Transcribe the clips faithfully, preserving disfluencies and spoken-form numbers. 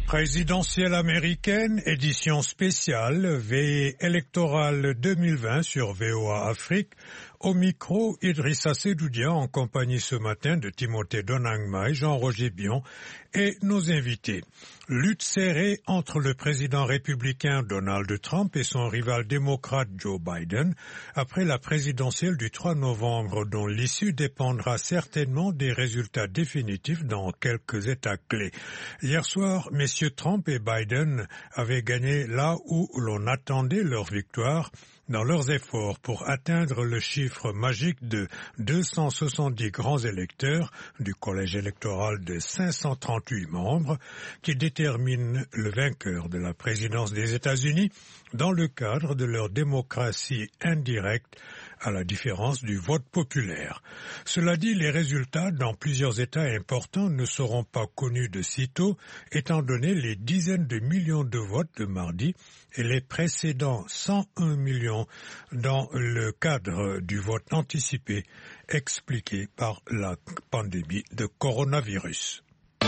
Présidentielle américaine, édition spéciale, veillée électorale deux mille vingt sur V O A Afrique. Au micro, Idrissa Seydoudia en compagnie ce matin de Timothée Donangmai, Jean-Roger Bion et nos invités. Lutte serrée entre le président républicain Donald Trump et son rival démocrate Joe Biden après la présidentielle du trois novembre dont l'issue dépendra certainement des résultats définitifs dans quelques États clés. Hier soir, messieurs Trump et Biden avaient gagné là où l'on attendait leur victoire dans leurs efforts pour atteindre le chiffre magique de deux cent soixante-dix grands électeurs du collège électoral de cinq cent trente-huit membres qui détermine le vainqueur de la présidence des États-Unis dans le cadre de leur démocratie indirecte à la différence du vote populaire. Cela dit, les résultats dans plusieurs États importants ne seront pas connus de sitôt, étant donné les dizaines de millions de votes de mardi et les précédents cent un millions dans le cadre du vote anticipé expliqué par la pandémie de coronavirus.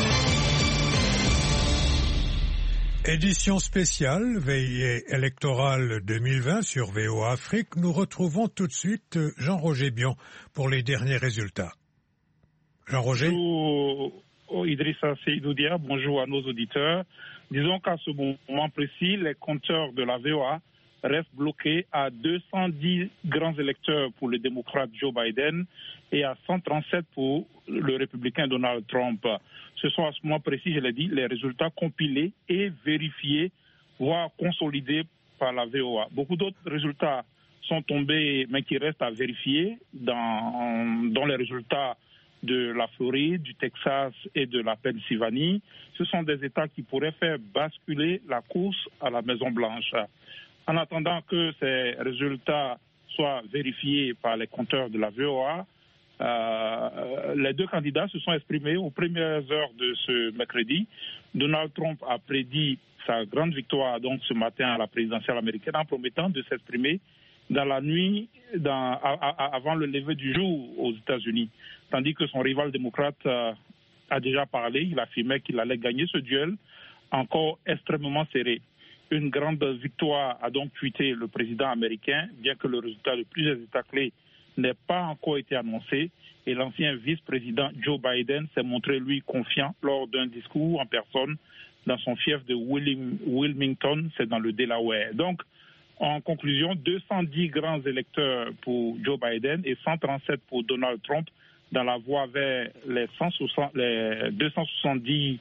Édition spéciale, veillée électorale deux mille vingt sur V O A Afrique. Nous retrouvons tout de suite Jean-Roger Bion pour les derniers résultats. Jean-Roger. Bonjour Idrissa Seydoudia, bonjour à nos auditeurs. Disons qu'à ce moment précis, les compteurs de la V O A restent bloqués à deux cent dix grands électeurs pour le démocrate Joe Biden et à cent trente-sept pour le républicain Donald Trump. Ce sont à ce moment précis, je l'ai dit, les résultats compilés et vérifiés, voire consolidés par la V O A. Beaucoup d'autres résultats sont tombés, mais qui restent à vérifier dans, dans les résultats de la Floride, du Texas et de la Pennsylvanie. Ce sont des États qui pourraient faire basculer la course à la Maison-Blanche. En attendant que ces résultats soient vérifiés par les compteurs de la V O A, Euh, les deux candidats se sont exprimés aux premières heures de ce mercredi. Donald Trump a prédit sa grande victoire donc ce matin à la présidentielle américaine en promettant de s'exprimer dans la nuit dans, a, a, avant le lever du jour aux États-Unis, tandis que son rival démocrate euh, a déjà parlé. Il affirmait qu'il allait gagner ce duel encore extrêmement serré. Une grande victoire a donc fuité le président américain, bien que le résultat de plusieurs États clés n'ait pas encore été annoncé, et l'ancien vice-président Joe Biden s'est montré, lui, confiant lors d'un discours en personne dans son fief de Wilmington, c'est dans le Delaware. Donc, en conclusion, deux cent dix grands électeurs pour Joe Biden et cent trente-sept pour Donald Trump dans la voie vers les, cent soixante, les deux cent soixante-dix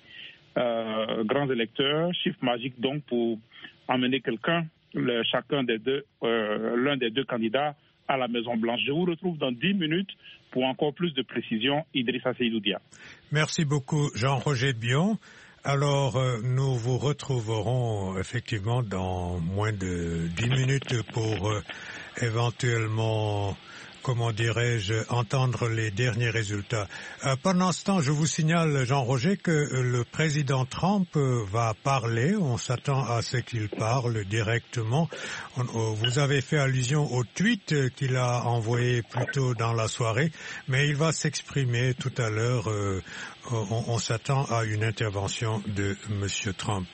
euh, grands électeurs, chiffre magique donc pour emmener quelqu'un, le, chacun des deux, euh, l'un des deux candidats à la Maison-Blanche. Je vous retrouve dans dix minutes pour encore plus de précisions. Idrissa Seydoudia. Merci beaucoup, Jean-Roger Bion. Alors, euh, nous vous retrouverons effectivement dans moins de dix minutes pour euh, éventuellement, comment dirais-je, entendre les derniers résultats. Euh, pendant ce temps, je vous signale, Jean-Roger, que euh, le président Trump euh, va parler. On s'attend à ce qu'il parle directement. On, euh, vous avez fait allusion au tweet euh, qu'il a envoyé plus tôt dans la soirée, mais il va s'exprimer tout à l'heure. Euh, on, on s'attend à une intervention de Monsieur Trump.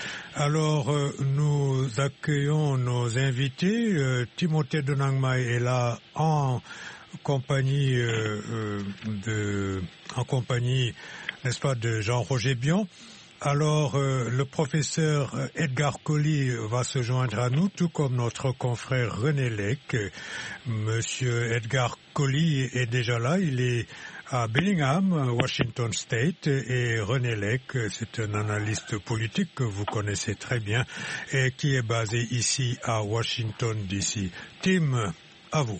Alors, euh, nous accueillons nos invités. Euh, Timothée Donangmai est là en compagnie euh, euh, de, en compagnie, n'est-ce pas, de Jean-Roger Bion. Alors, euh, le professeur Edgar Colli va se joindre à nous, tout comme notre confrère René Lec. Monsieur Edgar Colli est déjà là, il est à Bellingham, Washington State, et René Lec, c'est un analyste politique que vous connaissez très bien et qui est basé ici à Washington D C. Tim, à vous.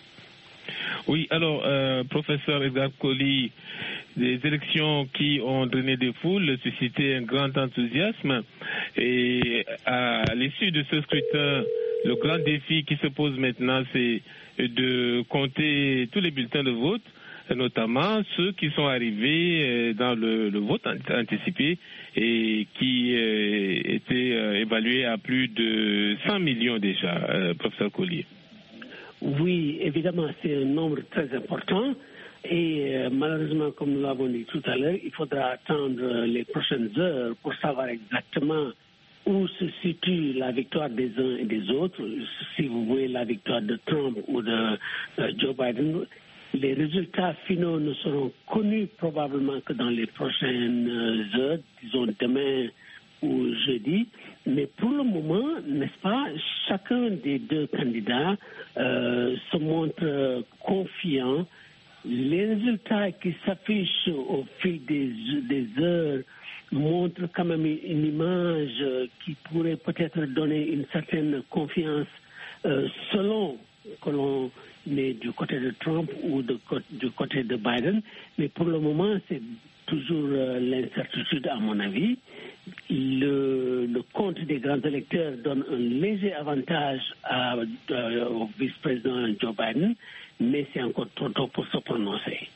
Oui, alors, euh, professeur Edgar Colli, des élections qui ont drainé des foules, suscité un grand enthousiasme, et à l'issue de ce scrutin, le grand défi qui se pose maintenant, c'est de compter tous les bulletins de vote, notamment ceux qui sont arrivés dans le, le vote anticipé et qui euh, étaient euh, évalués à plus de cent millions déjà, euh, professeur Colli. Oui, évidemment, c'est un nombre très important. Et euh, malheureusement, comme nous l'avons dit tout à l'heure, il faudra attendre les prochaines heures pour savoir exactement où se situe la victoire des uns et des autres. Si vous voyez la victoire de Trump ou de euh, Joe Biden, les résultats finaux ne seront connus probablement que dans les prochaines heures, disons demain ou jeudi. Mais pour le moment, n'est-ce pas, chacun des deux candidats euh, se montre confiant. Les résultats qui s'affichent au fil des, des heures montrent quand même une image qui pourrait peut-être donner une certaine confiance euh, selon que l'on est du côté de Trump ou de, du côté de Biden. Mais pour le moment, c'est toujours euh, l'incertitude à mon avis. Le, le compte des grands électeurs donne un léger avantage à, à, au vice-président Joe Biden, mais c'est encore trop tôt pour se prononcer.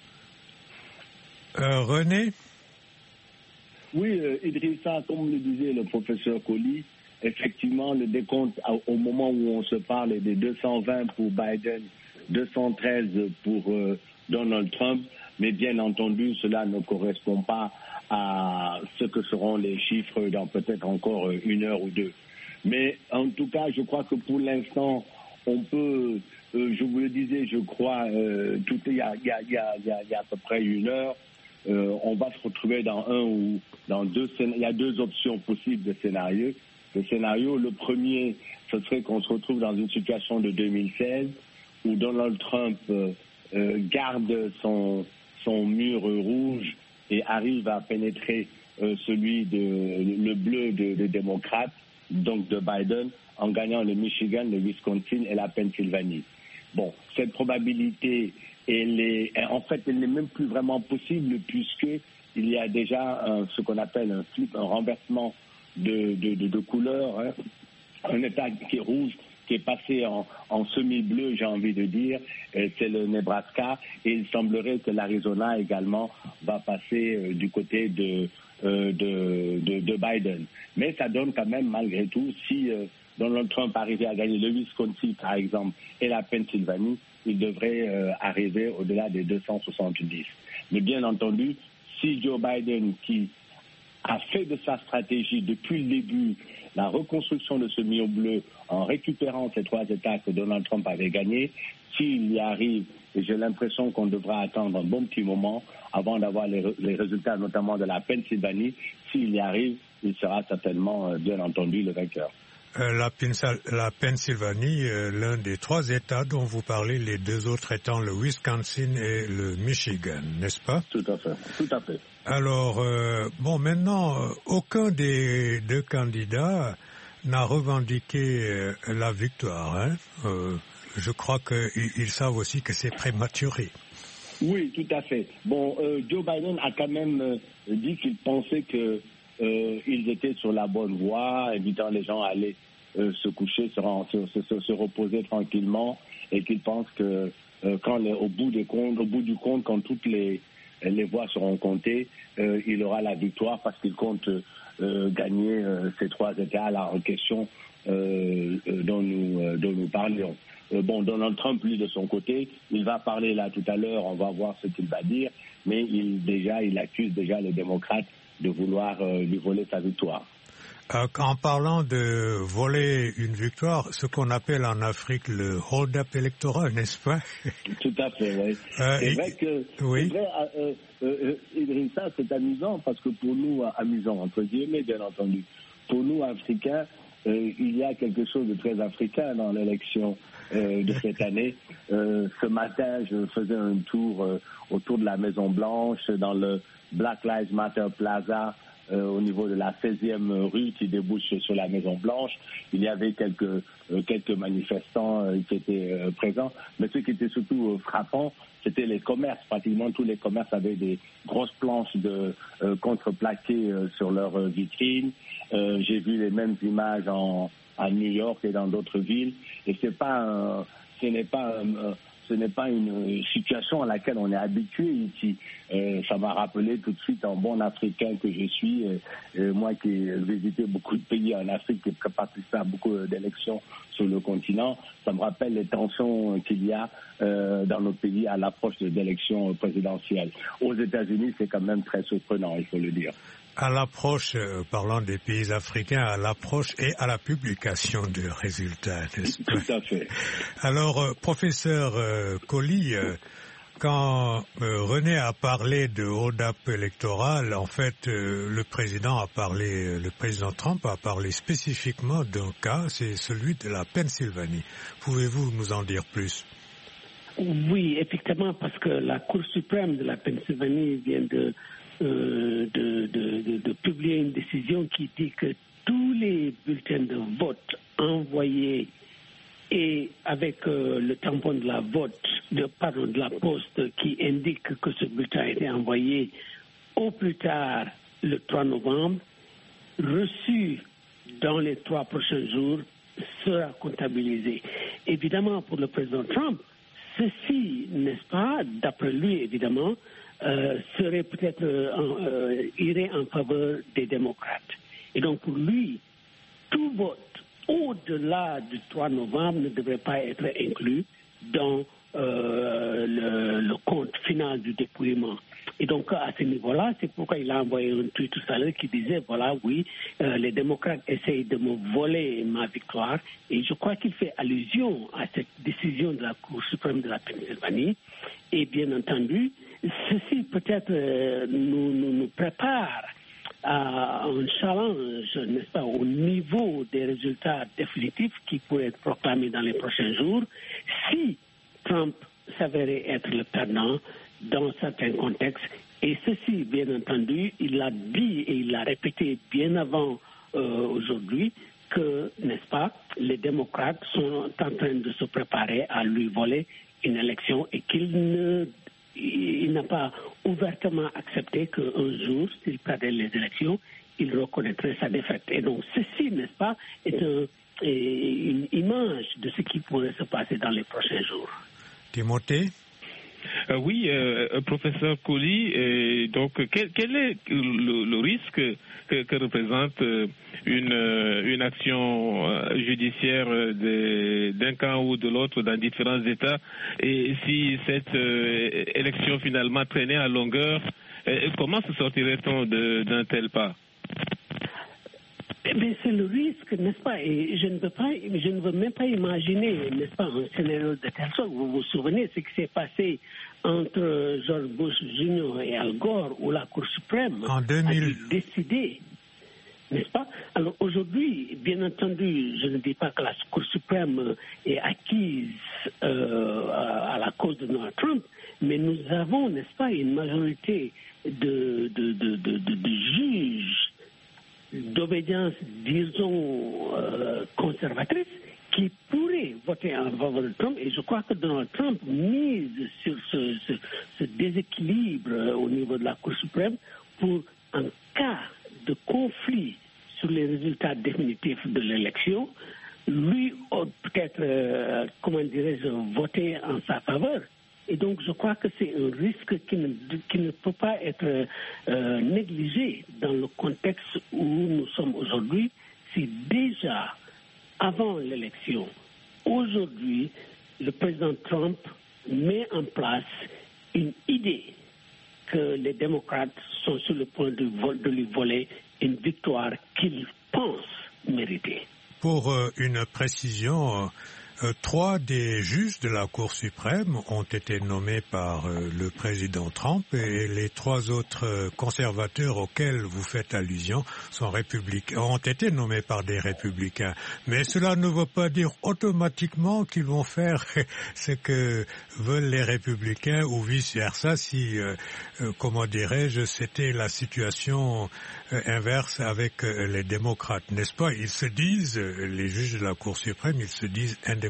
Euh, René? Oui, euh, Idrissa, comme le disait le professeur Colli, effectivement, le décompte au moment où on se parle est de deux cent vingt pour Biden, deux cent treize pour euh, Donald Trump, mais bien entendu, cela ne correspond pas à ce que seront les chiffres dans peut-être encore une heure ou deux. Mais en tout cas, je crois que pour l'instant, on peut, euh, je vous le disais, je crois, euh, tout, il, y a, il, y a, il, y a, il y a à peu près une heure, euh, on va se retrouver dans un ou dans deux, il y a deux options possibles de scénario. Le scénario, le premier, ce serait qu'on se retrouve dans une situation de deux mille seize où Donald Trump euh, euh, garde son, son mur rouge et arrive à pénétrer euh, celui de le bleu des de démocrates, donc de Biden, en gagnant le Michigan, le Wisconsin et la Pennsylvanie. Bon, cette probabilité, elle est, en fait, elle n'est même plus vraiment possible puisque il y a déjà un, ce qu'on appelle un flip, un renversement de, de, de, de couleur, hein. Un État qui est rouge, qui est passé en, en semi-bleu, j'ai envie de dire, c'est le Nebraska, et il semblerait que l'Arizona également va passer euh, du côté de, euh, de, de, de Biden. Mais ça donne quand même, malgré tout, si euh, Donald Trump arrivait à gagner le Wisconsin, par exemple, et la Pennsylvanie, il devrait euh, arriver au-delà des deux cent soixante-dix. Mais bien entendu, si Joe Biden, qui a fait de sa stratégie depuis le début la reconstruction de ce mur bleu en récupérant ces trois États que Donald Trump avait gagnés, s'il y arrive, et j'ai l'impression qu'on devra attendre un bon petit moment avant d'avoir les, les résultats, notamment de la Pennsylvanie, s'il y arrive, il sera certainement, euh, bien entendu, le vainqueur. Euh, la, la Pennsylvanie, euh, l'un des trois États dont vous parlez, les deux autres étant le Wisconsin et le Michigan, n'est-ce pas? Tout à fait, tout à fait. Alors, euh, bon, maintenant, euh, aucun des deux candidats n'a revendiqué euh, la victoire. Hein? Euh, je crois qu'ils savent aussi que c'est prématuré. Oui, tout à fait. Bon, euh, Joe Biden a quand même euh, dit qu'il pensait que euh, ils étaient sur la bonne voie, invitant les gens à aller euh, se coucher, se, se, se, se reposer tranquillement, et qu'il pense que euh, quand les, au bout des comptes, au bout du compte, quand toutes les les voix seront comptées, euh, il aura la victoire parce qu'il compte euh, gagner euh, ces trois États là en question euh, euh, dont nous euh, dont nous parlions. Euh, bon, Donald Trump, lui, de son côté, il va parler là tout à l'heure, on va voir ce qu'il va dire, mais il déjà il accuse déjà les démocrates de vouloir euh, lui voler sa victoire. En parlant de voler une victoire, ce qu'on appelle en Afrique le hold-up électoral, n'est-ce pas? Tout à fait, oui. Euh, c'est vrai que, oui. c'est vrai, euh, euh, Idrissa, c'est amusant parce que pour nous, amusant entre guillemets, bien entendu, pour nous Africains, euh, il y a quelque chose de très africain dans l'élection euh, de cette année. Euh, ce matin, je faisais un tour euh, autour de la Maison Blanche, dans le Black Lives Matter Plaza. Euh, au niveau de la seizième rue qui débouche sur la Maison Blanche, il y avait quelques euh, quelques manifestants euh, qui étaient euh, présents, mais ce qui était surtout euh, frappant, c'était les commerces. Pratiquement tous les commerces avaient des grosses planches de euh, contreplaqué euh, sur leurs euh, vitrines. Euh, j'ai vu les mêmes images en à New York et dans d'autres villes, et c'est pas un, ce n'est pas un, ce n'est pas une situation à laquelle on est habitué ici. Et ça m'a rappelé tout de suite un bon Africain que je suis, et, et moi qui ai visité beaucoup de pays en Afrique, qui ai participé à beaucoup d'élections sur le continent, ça me rappelle les tensions qu'il y a euh, dans nos pays à l'approche des élections présidentielles. Aux États-Unis, c'est quand même très surprenant, il faut le dire. À l'approche, euh, parlant des pays africains, à l'approche et à la publication de résultats, n'est-ce pas? Tout à fait. Alors, euh, professeur euh, Colli, euh, quand euh, René a parlé de hold-up électoral, en fait, euh, le président a parlé, le président Trump a parlé spécifiquement d'un cas, c'est celui de la Pennsylvanie. Pouvez-vous nous en dire plus? Oui, effectivement, parce que la Cour suprême de la Pennsylvanie vient de Euh, de, de, de, de publier une décision qui dit que tous les bulletins de vote envoyés et avec euh, le tampon de la vote, de, pardon, de la poste qui indique que ce bulletin a été envoyé au plus tard le trois novembre, reçu dans les trois prochains jours, sera comptabilisé. Évidemment, pour le président Trump, ceci, n'est-ce pas, d'après lui, évidemment, Euh, serait peut-être euh, euh, irait en faveur des démocrates. Et donc pour lui, tout vote au-delà du trois novembre ne devrait pas être inclus dans euh, le, le compte final du dépouillement. Et donc à ce niveau-là, c'est pourquoi il a envoyé un tweet tout à l'heure qui disait, voilà, oui, euh, les démocrates essayent de me voler ma victoire. Et je crois qu'il fait allusion à cette décision de la Cour suprême de la Pennsylvanie. Et bien entendu, ceci peut-être euh, nous, nous, nous prépare à un challenge, n'est-ce pas, au niveau des résultats définitifs qui pourraient être proclamés dans les prochains jours si Trump s'avérait être le perdant dans certains contextes. Et ceci, bien entendu, il l'a dit et il l'a répété bien avant euh, aujourd'hui que, n'est-ce pas, les démocrates sont en train de se préparer à lui voler une élection et qu'il ne il n'a pas ouvertement accepté qu'un jour, s'il perdait les élections, il reconnaîtrait sa défaite. Et donc, ceci, n'est-ce pas, est, un, est une image de ce qui pourrait se passer dans les prochains jours. Timothée? Euh, oui, euh, professeur Colli, euh, donc quel, quel est le, le risque que, que représente une, une action judiciaire de, d'un camp ou de l'autre dans différents États, et si cette euh, élection finalement traînait à longueur, euh, comment se sortirait-on de, d'un tel pas? Mais c'est le risque, n'est-ce pas? Et je ne veux pas, je ne veux même pas imaginer, n'est-ce pas, un scénario de telle sorte. Vous vous souvenez ce qui s'est passé entre George Bush junior et Al Gore, où la Cour suprême en deux mille a décidé, n'est-ce pas? Alors aujourd'hui, bien entendu, je ne dis pas que la Cour suprême est acquise euh, à la cause de Donald Trump, mais nous avons, n'est-ce pas, une majorité de, de, de, de, de, de juges d'obédience, disons, euh, conservatrice, qui pourraient voter en faveur de Trump. Et je crois que Donald Trump mise sur ce, ce, ce déséquilibre au niveau de la Cour suprême pour, en cas de conflit sur les résultats définitifs de l'élection, lui, peut-être, euh, comment dirais-je, voter en sa faveur. Et donc, je crois que c'est un risque qui ne, qui ne peut pas être euh, négligé dans le contexte où nous sommes aujourd'hui. Si déjà, avant l'élection, aujourd'hui, le président Trump met en place une idée que les démocrates sont sur le point de, vol, de lui voler une victoire qu'il pense mériter. Pour euh, une précision, Euh, trois des juges de la Cour suprême ont été nommés par euh, le président Trump, et les trois autres euh, conservateurs auxquels vous faites allusion sont républicains, ont été nommés par des républicains. Mais cela ne veut pas dire automatiquement qu'ils vont faire ce que veulent les républicains ou vice-versa si, euh, euh, comment dirais-je, c'était la situation euh, inverse avec euh, les démocrates, n'est-ce pas? Ils se disent, euh, les juges de la Cour suprême, ils se disent indépendants.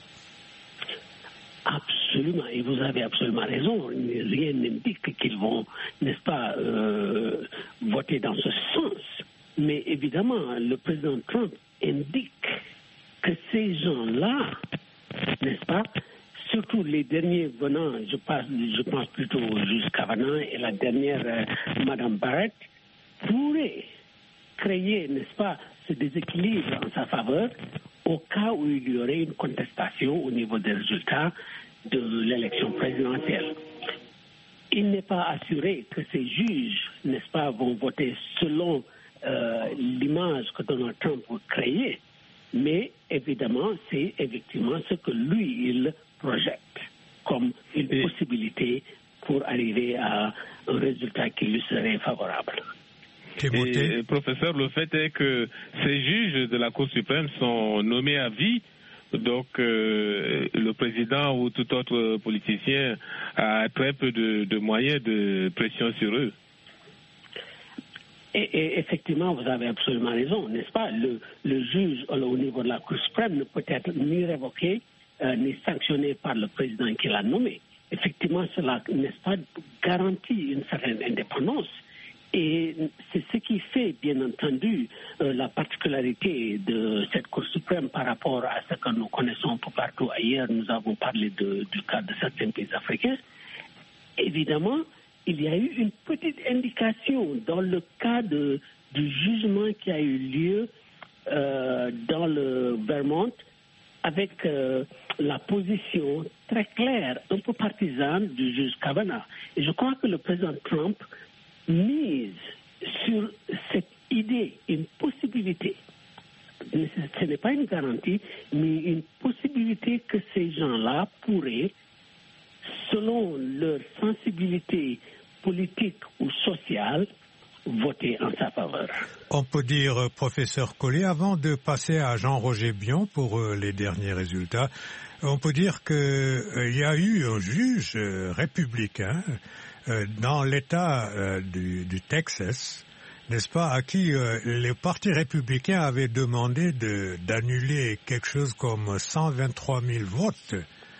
Absolument, et vous avez absolument raison. Rien n'indique qu'ils vont, n'est-ce pas, euh, voter dans ce sens. Mais évidemment, le président Trump indique que ces gens-là, n'est-ce pas, surtout pour les derniers venants, je pense, je pense plutôt au juge Kavanaugh et la dernière, euh, Madame Barrett, pourrait créer, n'est-ce pas, ce déséquilibre en sa faveur au cas où il y aurait une contestation au niveau des résultats de l'élection présidentielle. Il n'est pas assuré que ces juges, n'est-ce pas, vont voter selon euh, l'image que Donald Trump veut créer, mais évidemment, c'est effectivement ce que lui, il projette comme une Et... possibilité pour arriver à un résultat qui lui serait favorable. Et, professeur, le fait est que ces juges de la Cour suprême sont nommés à vie. Donc, euh, le président ou tout autre politicien a très peu de, de moyens de pression sur eux. Et, et effectivement, vous avez absolument raison, n'est-ce pas? Le, le juge au niveau de la Cour suprême ne peut être ni révoqué euh, ni sanctionné par le président qui l'a nommé. Effectivement, cela, n'est-ce pas, garantit une certaine indépendance. Et c'est ce qui fait, bien entendu, euh, la particularité de cette Cour suprême par rapport à ce que nous connaissons un peu partout ailleurs. Nous avons parlé de, du cas de certains pays africains. Évidemment, il y a eu une petite indication dans le cas de, du jugement qui a eu lieu euh, dans le Vermont avec euh, la position très claire, un peu partisane du juge Kavanaugh. Et je crois que le président Trump mise sur cette idée, une possibilité, ce n'est pas une garantie, mais une possibilité que ces gens-là pourraient, selon leur sensibilité politique ou sociale, voter en sa faveur. On peut dire, professeur Collet, avant de passer à Jean-Roger Bion pour euh, les derniers résultats, on peut dire qu'il euh, y a eu un juge euh, républicain euh, dans l'État euh, du, du Texas, n'est-ce pas, à qui euh, les partis républicains avaient demandé de, d'annuler quelque chose comme cent vingt-trois mille votes.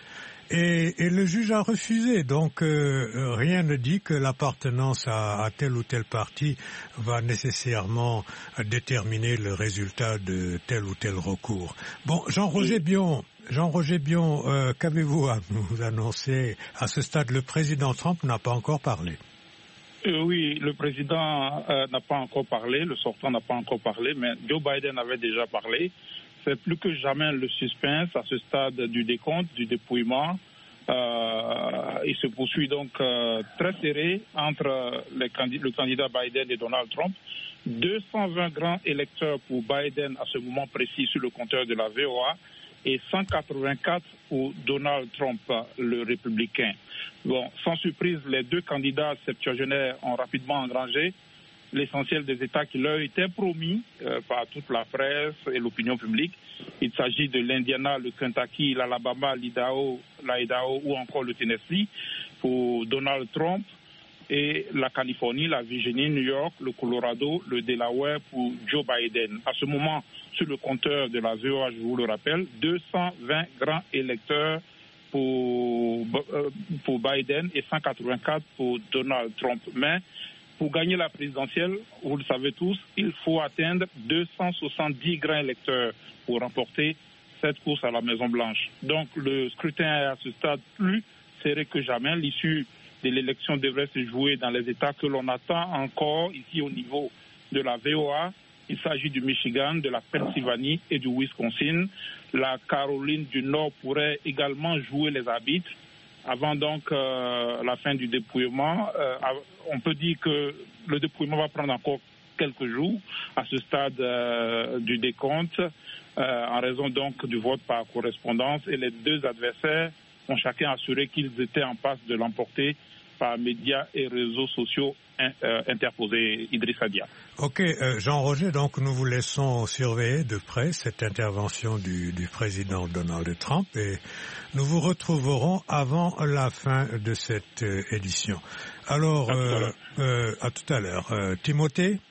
Et, et le juge a refusé, donc euh, rien ne dit que l'appartenance à, à tel ou tel parti va nécessairement déterminer le résultat de tel ou tel recours. Bon, Jean-Roger Bion, Jean-Roger Bion, euh, qu'avez-vous à nous annoncer? À ce stade, le président Trump n'a pas encore parlé. Euh, oui, le président euh, n'a pas encore parlé, le sortant n'a pas encore parlé, mais Joe Biden avait déjà parlé. C'est plus que jamais le suspense à ce stade du décompte, du dépouillement. Euh, il se poursuit donc euh, très serré entre les candid- le candidat Biden et Donald Trump. deux cent vingt grands électeurs pour Biden à ce moment précis sur le compteur de la V O A et cent quatre-vingt-quatre pour Donald Trump, le républicain. Bon, sans surprise, les deux candidats septuagénaires ont rapidement engrangé l'essentiel des États qui leur étaient promis euh, par toute la presse et l'opinion publique. Il s'agit de l'Indiana, le Kentucky, l'Alabama, l'Idaho, l'Idaho ou encore le Tennessee pour Donald Trump et la Californie, la Virginie, New York, le Colorado, le Delaware pour Joe Biden. À ce moment, sur le compteur de la V O A, je vous le rappelle, deux cent vingt grands électeurs pour, euh, pour Biden et cent quatre-vingt-quatre pour Donald Trump. Mais pour gagner la présidentielle, vous le savez tous, il faut atteindre deux cent soixante-dix grands électeurs pour remporter cette course à la Maison-Blanche. Donc le scrutin est à ce stade plus serré que jamais. L'issue de l'élection devrait se jouer dans les États que l'on attend encore ici au niveau de la V O A. Il s'agit du Michigan, de la Pennsylvanie et du Wisconsin. La Caroline du Nord pourrait également jouer les arbitres. Avant donc euh, la fin du dépouillement, euh, on peut dire que le dépouillement va prendre encore quelques jours à ce stade euh, du décompte, euh, en raison donc du vote par correspondance. Et les deux adversaires ont chacun assuré qu'ils étaient en passe de l'emporter par médias et réseaux sociaux in, euh, interposés. Idrissa Dia. Ok, euh, Jean-Roger, donc nous vous laissons surveiller de près cette intervention du, du président Donald Trump et nous vous retrouverons avant la fin de cette euh, édition. Alors, euh, euh, à tout à l'heure. Euh, Timothée ?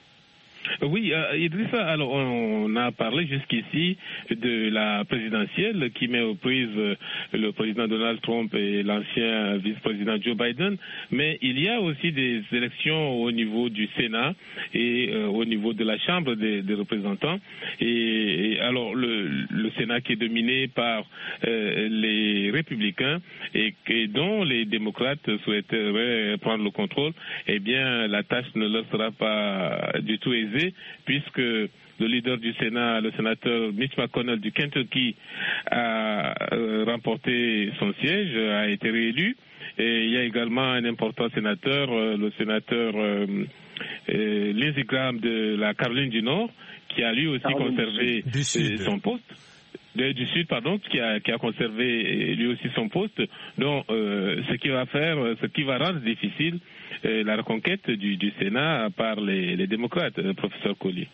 Oui, euh, Idrissa, alors on a parlé jusqu'ici de la présidentielle qui met aux prises euh, le président Donald Trump et l'ancien vice-président Joe Biden, mais il y a aussi des élections au niveau du Sénat et euh, au niveau de la Chambre des, des représentants. Et, et alors le, le Sénat qui est dominé par euh, les républicains et, et dont les démocrates souhaiteraient prendre le contrôle, eh bien la tâche ne leur sera pas du tout aisée, puisque le leader du Sénat, le sénateur Mitch McConnell du Kentucky, a euh, remporté son siège, a été réélu. Et il y a également un important sénateur, euh, le sénateur euh, euh, Lindsey Graham de la Caroline du Nord, qui a lui aussi Caroline conservé euh, son poste. De, du Sud, pardon, qui a, qui a conservé lui aussi son poste. Donc, euh, ce qui va faire, ce qui va rendre difficile euh, la reconquête du, du Sénat par les, les démocrates, euh, professeur Colli.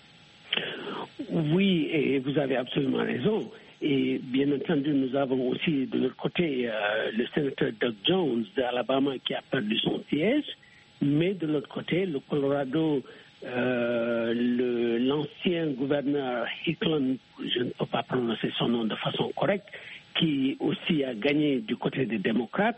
Oui, et vous avez absolument raison. Et bien entendu, nous avons aussi de l'autre côté euh, le sénateur Doug Jones d'Alabama qui a perdu son siège, mais de l'autre côté, le Colorado, euh, le, l'ancien gouverneur Hicklin, je ne peux pas prononcer son nom de façon correcte, qui aussi a gagné du côté des démocrates.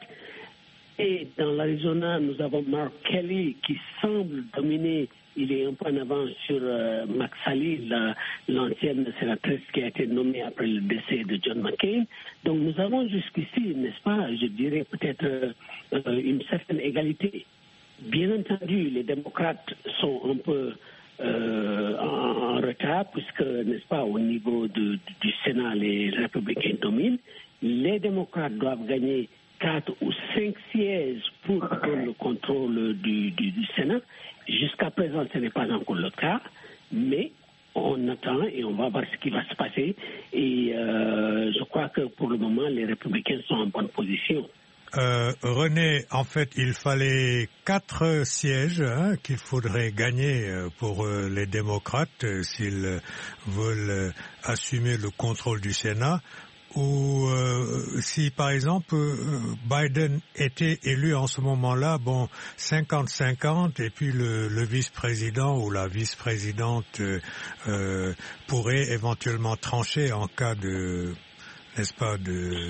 Et dans l'Arizona, nous avons Mark Kelly qui semble dominer. Il est un peu en avant sur euh, Max Halil, la, l'ancienne sénatrice qui a été nommée après le décès de John McCain. Donc nous avons jusqu'ici, n'est-ce pas, je dirais peut-être euh, une certaine égalité. Bien entendu, les démocrates sont un peu euh, en, en retard, puisque, n'est-ce pas, au niveau de, du Sénat, les républicains dominent. Les démocrates doivent gagner quatre ou cinq sièges pour prendre le contrôle du, du, du Sénat. Jusqu'à présent, ce n'est pas encore le cas, mais on attend et on va voir ce qui va se passer. Et euh, je crois que pour le moment, les républicains sont en bonne position. Euh, René, en fait, il fallait quatre sièges hein, qu'il faudrait gagner pour euh, les démocrates euh, s'ils euh, veulent euh, assumer le contrôle du Sénat. Ou euh, si par exemple euh, Biden était élu en ce moment-là, bon, cinquante cinquante, et puis le, le vice-président ou la vice-présidente euh, euh, pourrait éventuellement trancher en cas de, n'est-ce pas, de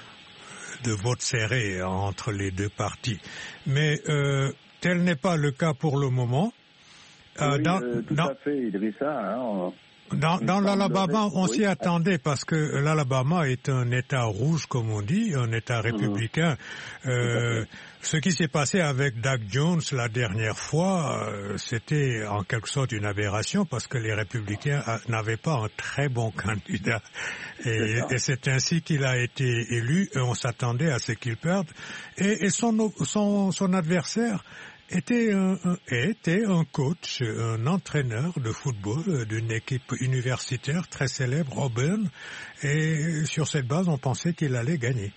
de vote serré entre les deux partis. Mais euh, tel n'est pas le cas pour le moment. Euh, oui, dans, euh, tout dans, à fait, Idrissa. Hein, on... Dans, dans l'Alabama, on oui. s'y attendait parce que l'Alabama est un État rouge, comme on dit, un État républicain. Mmh. Euh, ce qui s'est passé avec Doug Jones la dernière fois, euh, c'était en quelque sorte une aberration parce que les républicains n'avaient pas un très bon candidat. Et, et c'est ainsi qu'il a été élu et on s'attendait à ce qu'il perde. Et, et son, son, son adversaire était un, un, était un coach, un entraîneur de football d'une équipe universitaire très célèbre, Auburn, et sur cette base, on pensait qu'il allait gagner.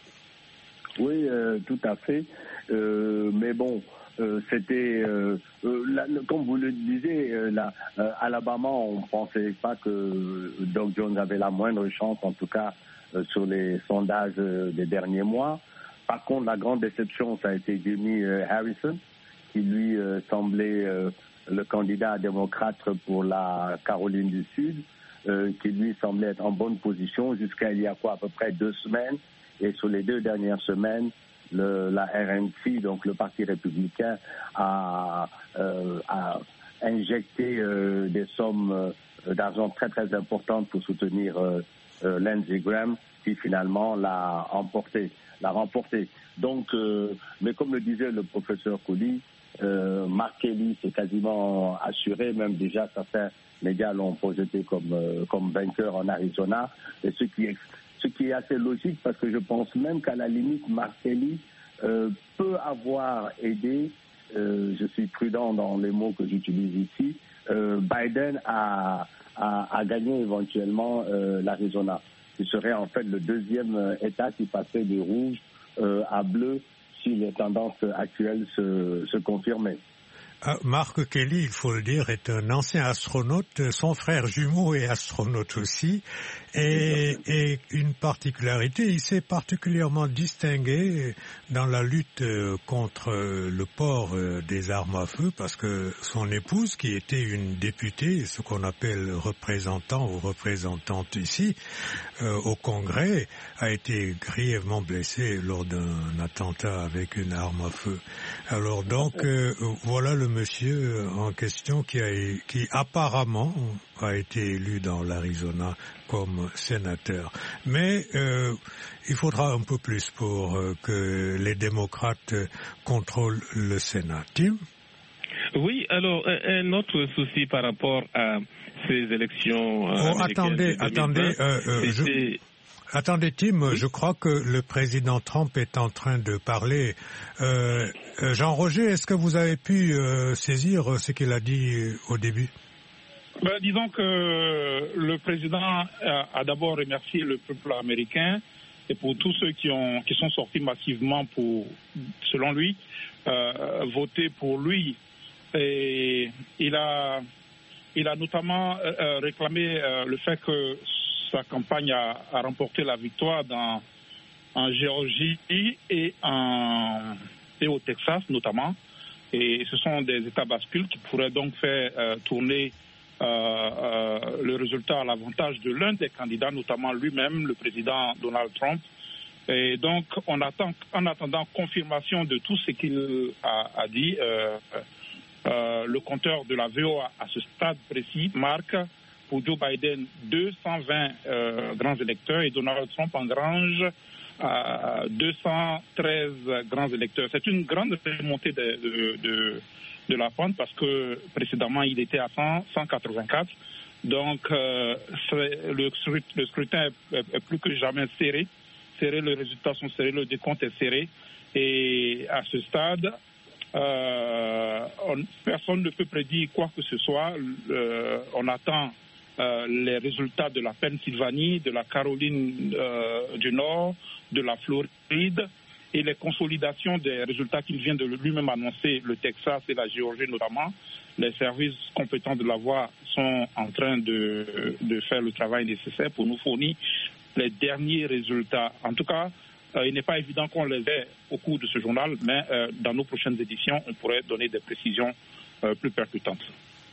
Oui, euh, tout à fait. Euh, mais bon, euh, c'était, euh, euh, la, comme vous le disiez, euh, la, euh, Alabama, on ne pensait pas que Doug Jones avait la moindre chance, en tout cas euh, sur les sondages euh, des derniers mois. Par contre, la grande déception, ça a été Jimmy euh, Harrison, qui lui euh, semblait euh, le candidat démocrate pour la Caroline du Sud, euh, qui lui semblait être en bonne position jusqu'à il y a quoi, à peu près deux semaines. Et sur les deux dernières semaines, le, la R N C, donc le Parti républicain, a, euh, a injecté euh, des sommes euh, d'argent très très importantes pour soutenir euh, euh, Lindsey Graham, qui finalement l'a emporté, l'a remporté. Donc, euh, mais comme le disait le professeur Colli, Euh, Mark Kelly s'est quasiment assuré, même déjà certains médias l'ont projeté comme, euh, comme vainqueur en Arizona, et ce qui, est, ce qui est assez logique parce que je pense même qu'à la limite Mark Kelly euh, peut avoir aidé, euh, je suis prudent dans les mots que j'utilise ici, euh, Biden à, à, à gagner éventuellement euh, l'Arizona. Ce serait en fait le deuxième État qui passerait du rouge euh, à bleu si les tendances actuelles se, se confirmaient. Ah, Mark Kelly, il faut le dire, est un ancien astronaute. Son frère jumeau est astronaute aussi. Et, et une particularité, il s'est particulièrement distingué dans la lutte contre le port des armes à feu parce que son épouse, qui était une députée, ce qu'on appelle représentant ou représentante ici, euh, au Congrès, a été grièvement blessée lors d'un attentat avec une arme à feu. Alors donc, euh, voilà le monsieur en question qui, a, qui apparemment a été élu dans l'Arizona comme sénateur. Mais euh, il faudra un peu plus pour euh, que les démocrates contrôlent le Sénat. Tim? Oui, alors un autre souci par rapport à ces élections. Oh, attendez, attendez, euh, euh, je... Attendez, Tim, oui? Je crois que le président Trump est en train de parler. Euh, Jean-Roger, est-ce que vous avez pu euh, saisir ce qu'il a dit au début? Ben, disons que le président a, a d'abord remercié le peuple américain et pour tous ceux qui, ont, qui sont sortis massivement pour, selon lui, euh, voter pour lui. Et il a, il a notamment euh, réclamé euh, le fait que sa campagne a, a remporté la victoire dans, en Géorgie et, en, et au Texas notamment. Et ce sont des états bascules qui pourraient donc faire euh, tourner euh, euh, le résultat à l'avantage de l'un des candidats, notamment lui-même, le président Donald Trump. Et donc, on attend, en attendant confirmation de tout ce qu'il a, a dit, euh, euh, le compteur de la V O A à ce stade précis marque pour Joe Biden deux cent vingt euh, grands électeurs et Donald Trump engrange euh, deux cent treize grands électeurs. C'est une grande remontée de, de, de, de la pente parce que précédemment il était à cent, cent quatre-vingt-quatre. Donc euh, le, le scrutin est, est plus que jamais serré. serré. Les résultats sont serrés, le décompte est serré. Et à ce stade, euh, on, personne ne peut prédire quoi que ce soit. Euh, on attend Euh, les résultats de la Pennsylvanie, de la Caroline euh, du Nord, de la Floride et les consolidations des résultats qu'il vient de lui-même annoncer, le Texas et la Géorgie notamment. Les services compétents de la voie sont en train de, de faire le travail nécessaire pour nous fournir les derniers résultats. En tout cas, euh, il n'est pas évident qu'on les ait au cours de ce journal, mais euh, dans nos prochaines éditions, on pourrait donner des précisions euh, plus percutantes.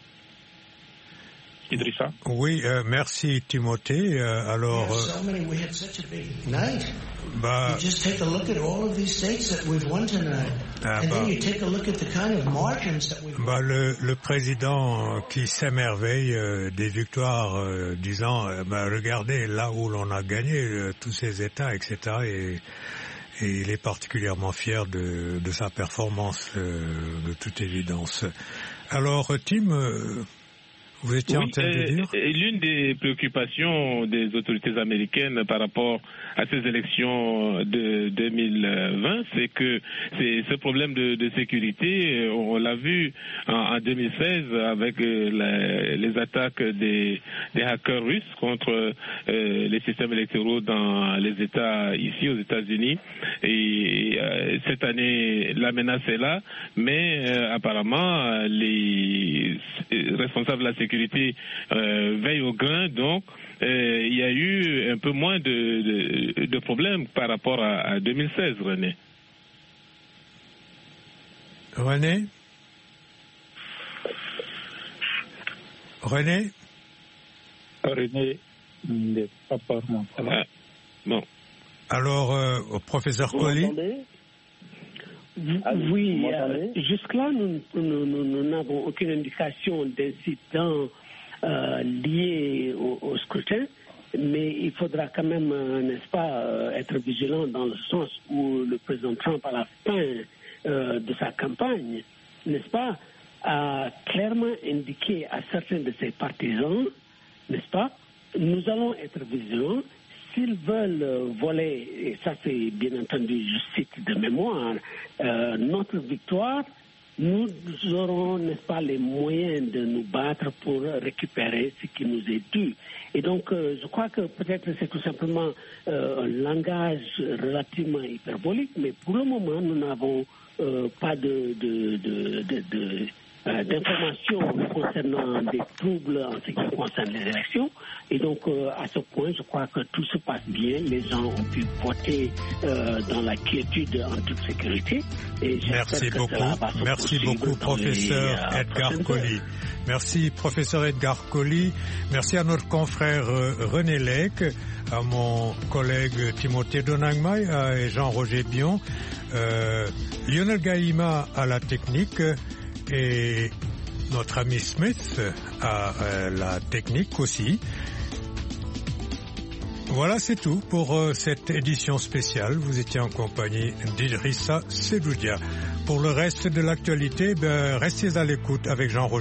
Idrissa. Oui, euh, merci Timothée. Euh, alors, so many, we had such a big night. Bah, you just take a look at all of these states that we've won tonight, ah, and bah, then you take a look at the kind of margins that we've. Bah, le, le président qui s'émerveille euh, des victoires, euh, disant, euh, bah, regardez là où l'on a gagné euh, tous ces États, et cetera. Et, et il est particulièrement fier de, de sa performance, euh, de toute évidence. Alors, Tim. Euh, Vous étiez oui, en train de euh, dire l'une des préoccupations des autorités américaines par rapport à ces élections de deux mille vingt, c'est que c'est ce problème de, de sécurité, on l'a vu en, en deux mille seize avec la, les attaques des, des hackers russes contre euh, les systèmes électoraux dans les États ici aux États-Unis. Et euh, cette année, la menace est là, mais euh, apparemment les responsables de la sécurité euh, veillent au grain, donc euh, il y a eu un peu moins de, de, de problèmes par rapport à, à deux mille seize, René. René René René n'est pas parlant. Ah, bon. Alors, euh, au professeur Colli. Oui, euh, jusque-là, nous, nous, nous, nous n'avons aucune indication d'incidents euh, liés au, au scrutin, mais il faudra quand même, euh, n'est-ce pas, euh, être vigilant dans le sens où le président Trump, à la fin euh, de sa campagne, n'est-ce pas, a clairement indiqué à certains de ses partisans, n'est-ce pas, nous allons être vigilants. S'ils veulent voler, et ça c'est bien entendu, je cite de mémoire, euh, notre victoire, nous aurons, n'est-ce pas, les moyens de nous battre pour récupérer ce qui nous est dû. Et donc, euh, je crois que peut-être c'est tout simplement euh, un langage relativement hyperbolique, mais pour le moment, nous n'avons euh, pas de, de, de, de, de euh, d'informations concernant des troubles en ce qui concerne les élections. Et donc, euh, à ce point, je crois que tout se passe bien. Les gens ont pu voter euh, dans la quiétude, en toute sécurité. Et merci beaucoup. Merci beaucoup, professeur les, euh, Edgar Colli. Merci, professeur Edgar Colli. Merci à notre confrère euh, René Lec, à mon collègue Timothée Donangmay et Jean-Roger Bion, euh, Lionel Gaïma à la technique et notre ami Smith à euh, la technique aussi. Voilà, c'est tout pour euh, cette édition spéciale. Vous étiez en compagnie d'Idrissa Sedoudia. Pour le reste de l'actualité, ben, restez à l'écoute avec Jean-Roger.